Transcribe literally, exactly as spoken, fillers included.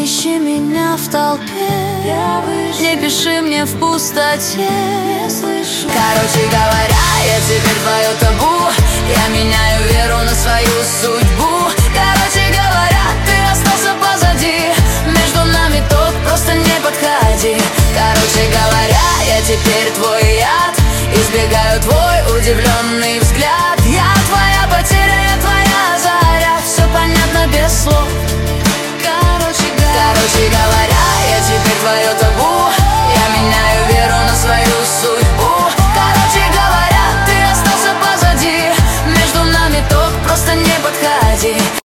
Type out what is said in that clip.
Не ищи меня в толпе, не пиши мне в пустоте. Короче говоря, я теперь твое табу. Я меняю веру на свою судьбу. Короче говоря, ты остался позади. Между нами тот, просто не подходи. Короче говоря, я теперь твой яд. Избегаю твой удивленный